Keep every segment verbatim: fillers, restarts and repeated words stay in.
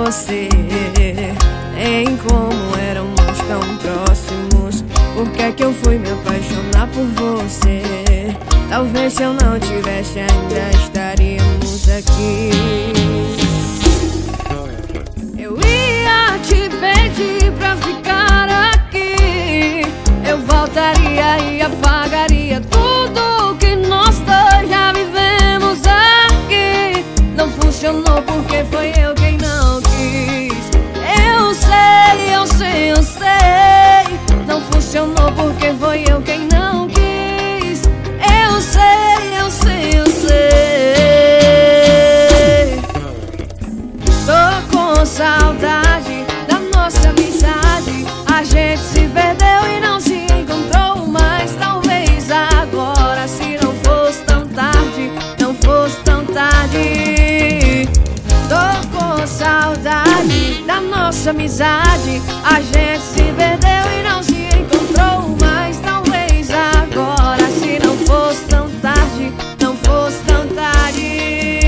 você, em como éramos tão próximos. Por que é que eu fui me apaixonar por você? Talvez se eu não tivesse ainda estaríamos aqui. Eu ia te pedir pra ficar aqui. Eu voltaria e apagaria tudo que nós dois já vivemos aqui. Não funcionou porque foi eu quem não quis. Eu sei, eu sei, eu sei. Não funcionou porque foi eu quem não quis. Eu sei, eu sei, eu sei. Tô com saudade da nossa amizade. A gente se perdeu e não se encontrou mais. Talvez agora, se não fosse tão tarde, não fosse tão tarde. Tô com saudade da nossa amizade. A gente se perdeu e não se encontrou mais. Talvez agora, se não fosse tão tarde, não fosse tão tarde.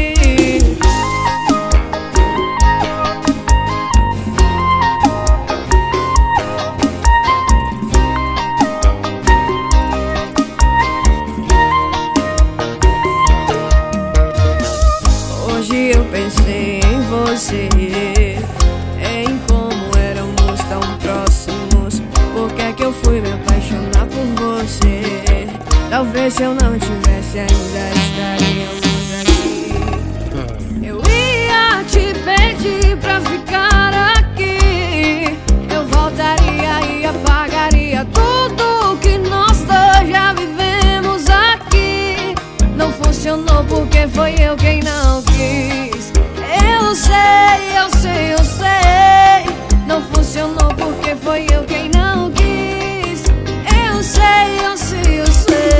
Hoje eu pensei em você, em como éramos tão próximos. Por que é que eu fui me apaixonar por você? Talvez se eu não tivesse ainda estaríamos aqui. Eu ia te pedir pra ficar aqui. Eu voltaria e apagaria tudo que nós dois já vivemos aqui. Não funcionou porque foi eu quem não quis. Eu sei, eu sei, eu sei. Não funcionou porque foi eu quem não quis. Eu sei, eu sei, eu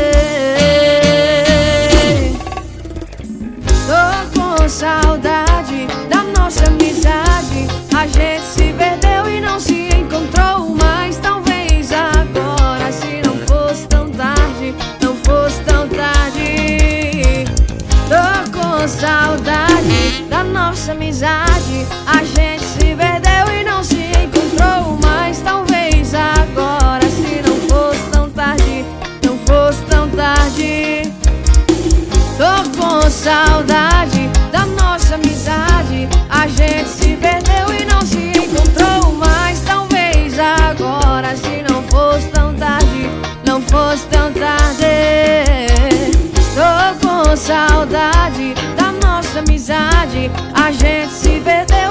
sei. Tô com saudade da nossa amizade. A gente se perdeu e não se encontrou mais. Talvez agora, se não fosse tão tarde, não fosse tão tarde. Tô com saudade da nossa amizade. A gente se perdeu e não se encontrou mais. Talvez agora, se não fosse tão tarde, não fosse tão tarde. Tô com saudade da nossa amizade. A gente se perdeu e não se encontrou mais. Talvez agora, se não fosse tão tarde, não fosse tão tarde. Tô com saudade da nossa amizade. A gente se perdeu